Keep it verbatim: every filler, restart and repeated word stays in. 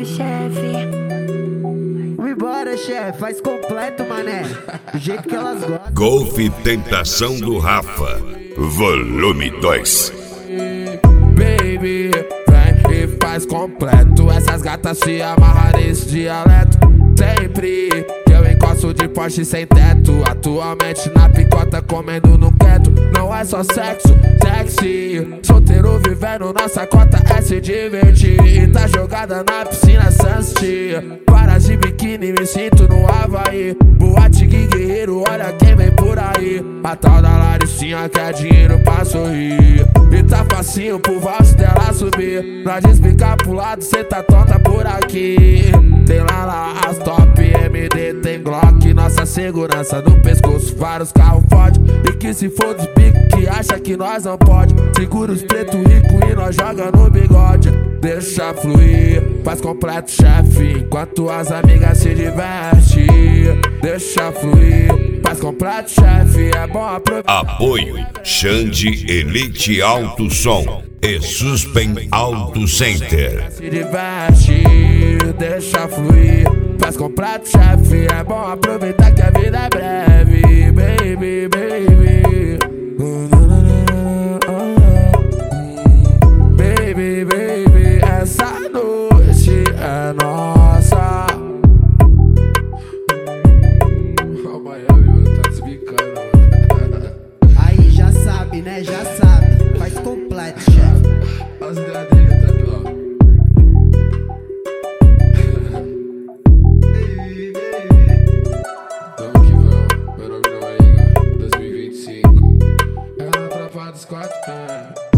completo, chefe. Embora, chefe, faz completo, mané. Do jeito que elas gostam. Golf Tentação do Rafa, volume dois. Baby, vem e faz completo. Essas gatas se amarram nesse dialeto. Sempre que eu encosto de Porsche sem teto. Atualmente na picota comendo no quieto. Não é só sexo, sexy. Solteiro vivendo nossa cota é se divertir. E tá jogada na piscina Sunset. Para de biquíni, me sinto no Havaí. Boate Gui Guerreiro, olha quem vem por aí. A tal da Laricinha quer dinheiro pra sorrir. E tá facinho pro valso dela subir. Pra despicar pro lado, cê tá tonta por aqui. Tem lá lá as top M D, tem Glock. Nossa segurança no pescoço, vários carros fode. E que se for dos bicos que acha que nós não pode. Segura os preto rico e nós joga no bigode. Deixa fluir, faz completo, chefe. Enquanto as amigas se divertem. Deixa fluir, faz completo, chefe. É bom aproveitar. Apoio Xande Elite Alto Som e Suspen Auto Center. Se diverte, deixa fluir, faz completo, chefe. É bom aproveitar que a vida é breve, baby, baby. Baby, baby, essa noite é nossa. O Miami tá desbicando. Aí já sabe, né? Já sabe. Faz completo, chefe. As ideias dele tá aqui, ó. Tamo que vamos, meu nome não é Igor, dois mil e vinte e cinco. É a tropa dos quatro, é.